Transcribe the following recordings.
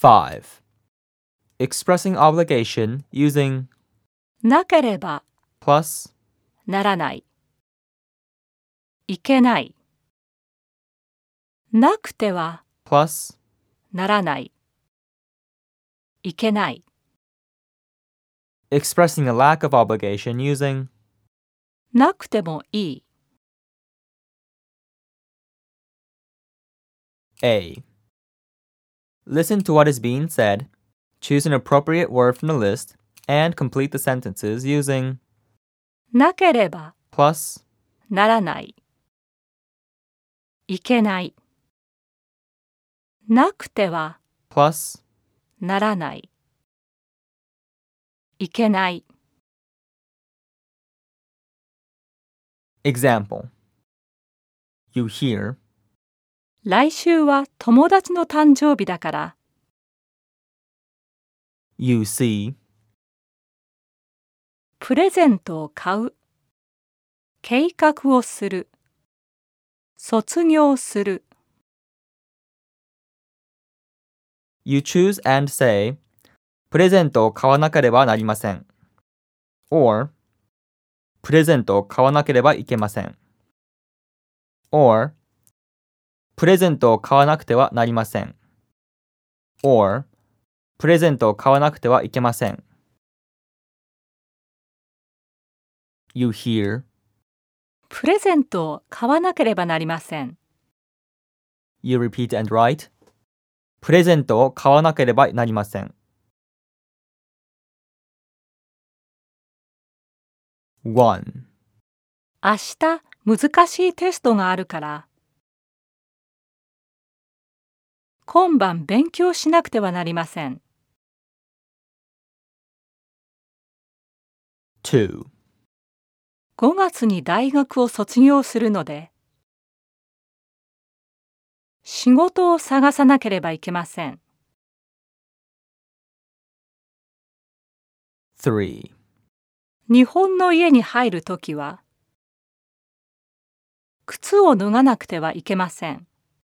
5. Expressing obligation using なければ plus ならない。いけない。なくては plus ならない。いけない。 expressing a lack of obligation using なくてもいい。 A. Listen to what is being said, choose an appropriate word from the list, and complete the sentences using なければ plus ならない。いけない。なくては plus ならない。いけない。 Example. You hear 来週は友達の誕生日だから。 You see プレゼントを買う。計画をする。卒業する。 You choose and say プレゼントを買わなければなりません or プレゼントを買わなければいけません or プレゼントを買わなくてはなりません or プレゼントを買わなくてはいけません You hear プレゼントを買わなければなりません。 You repeat and write プレゼントを買わなければなりません 1. 明日難しいテストがあるから。今晩勉強しなくてはなりません。 2. 5月に大学を卒業するので、仕事を探さなければいけません。 3. 日本の家に入るときは、靴を脱がなくてはいけません。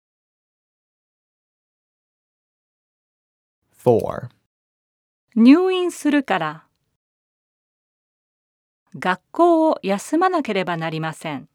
4. 入院するから、学校を休まなければなりません。